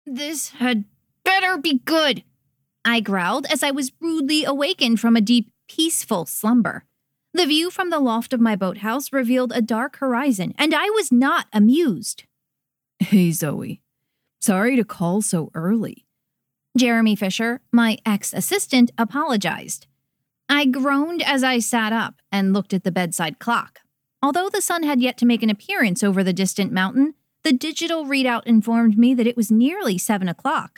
This had better be good, I growled as I was rudely awakened from a deep, peaceful slumber. The view from the loft of my boathouse revealed a dark horizon, and I was not amused. Hey, Zoe. Sorry to call so early. Jeremy Fisher, my ex-assistant, apologized. I groaned as I sat up and looked at the bedside clock. Although the sun had yet to make an appearance over the distant mountain, the digital readout informed me that it was nearly 7 o'clock.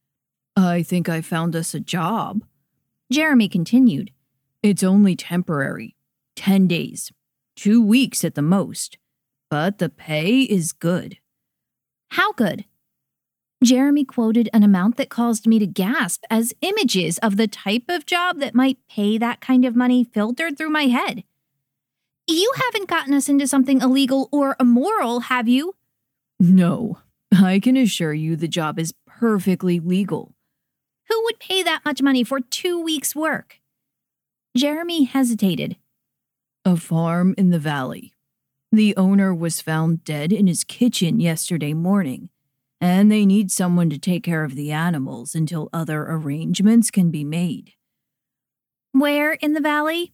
I think I found us a job. Jeremy continued. It's only temporary. 10 days. 2 weeks at the most. But the pay is good. How good? Jeremy quoted an amount that caused me to gasp as images of the type of job that might pay that kind of money filtered through my head. You haven't gotten us into something illegal or immoral, have you? No, I can assure you the job is perfectly legal. Who would pay that much money for 2 weeks' work? Jeremy hesitated. A farm in the valley. The owner was found dead in his kitchen yesterday morning, and they need someone to take care of the animals until other arrangements can be made. Where in the valley?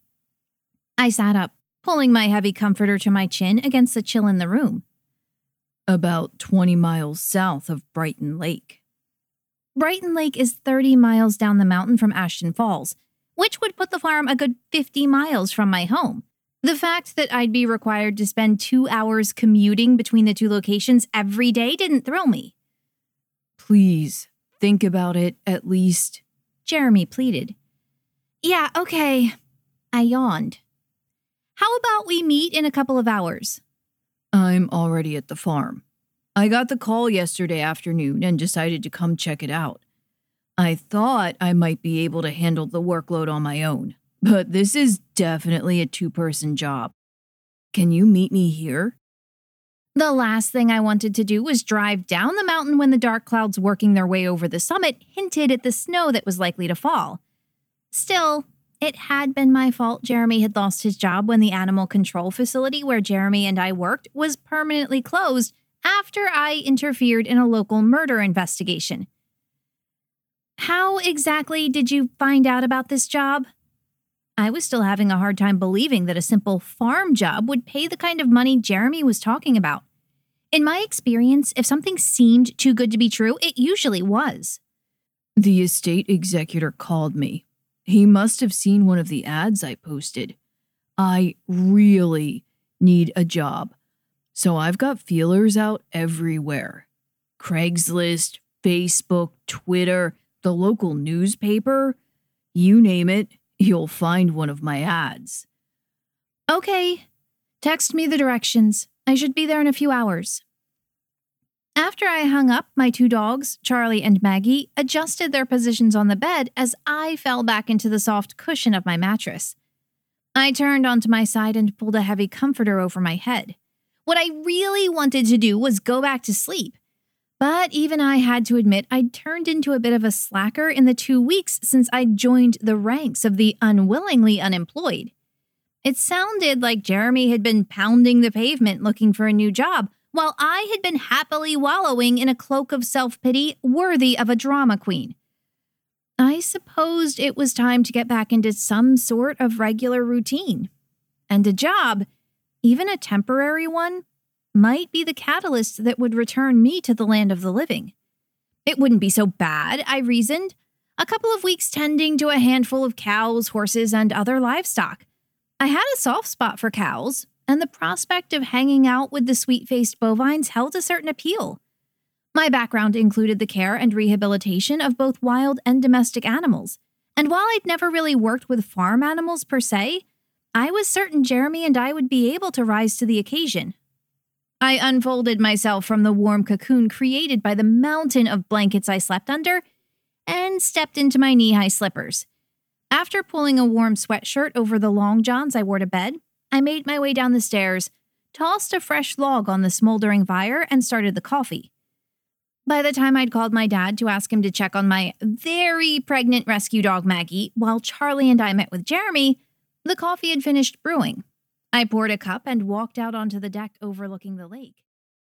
I sat up, pulling my heavy comforter to my chin against the chill in the room. About 20 miles south of Brighton Lake. Brighton Lake is 30 miles down the mountain from Ashton Falls, which would put the farm a good 50 miles from my home. The fact that I'd be required to spend 2 hours commuting between the two locations every day didn't thrill me. Please, think about it at least, Jeremy pleaded. Yeah, okay. I yawned. How about we meet in a couple of hours? I'm already at the farm. I got the call yesterday afternoon and decided to come check it out. I thought I might be able to handle the workload on my own, but this is definitely a 2-person job. Can you meet me here? The last thing I wanted to do was drive down the mountain when the dark clouds working their way over the summit hinted at the snow that was likely to fall. Still, it had been my fault Jeremy had lost his job when the animal control facility where Jeremy and I worked was permanently closed after I interfered in a local murder investigation. How exactly did you find out about this job? I was still having a hard time believing that a simple farm job would pay the kind of money Jeremy was talking about. In my experience, if something seemed too good to be true, it usually was. The estate executor called me. He must have seen one of the ads I posted. I really need a job, so I've got feelers out everywhere. Craigslist, Facebook, Twitter, the local newspaper. You name it, you'll find one of my ads. Okay. Text me the directions. I should be there in a few hours. After I hung up, my 2 dogs, Charlie and Maggie, adjusted their positions on the bed as I fell back into the soft cushion of my mattress. I turned onto my side and pulled a heavy comforter over my head. What I really wanted to do was go back to sleep. But even I had to admit I'd turned into a bit of a slacker in the 2 weeks since I'd joined the ranks of the unwillingly unemployed. It sounded like Jeremy had been pounding the pavement looking for a new job, while I had been happily wallowing in a cloak of self-pity worthy of a drama queen. I supposed it was time to get back into some sort of regular routine. And a job, even a temporary one, might be the catalyst that would return me to the land of the living. It wouldn't be so bad, I reasoned. A couple of weeks tending to a handful of cows, horses, and other livestock. I had a soft spot for cows, and the prospect of hanging out with the sweet-faced bovines held a certain appeal. My background included the care and rehabilitation of both wild and domestic animals, and while I'd never really worked with farm animals per se, I was certain Jeremy and I would be able to rise to the occasion. I unfolded myself from the warm cocoon created by the mountain of blankets I slept under and stepped into my knee-high slippers. After pulling a warm sweatshirt over the long johns I wore to bed, I made my way down the stairs, tossed a fresh log on the smoldering fire, and started the coffee. By the time I'd called my dad to ask him to check on my very pregnant rescue dog Maggie, while Charlie and I met with Jeremy, the coffee had finished brewing. I poured a cup and walked out onto the deck overlooking the lake.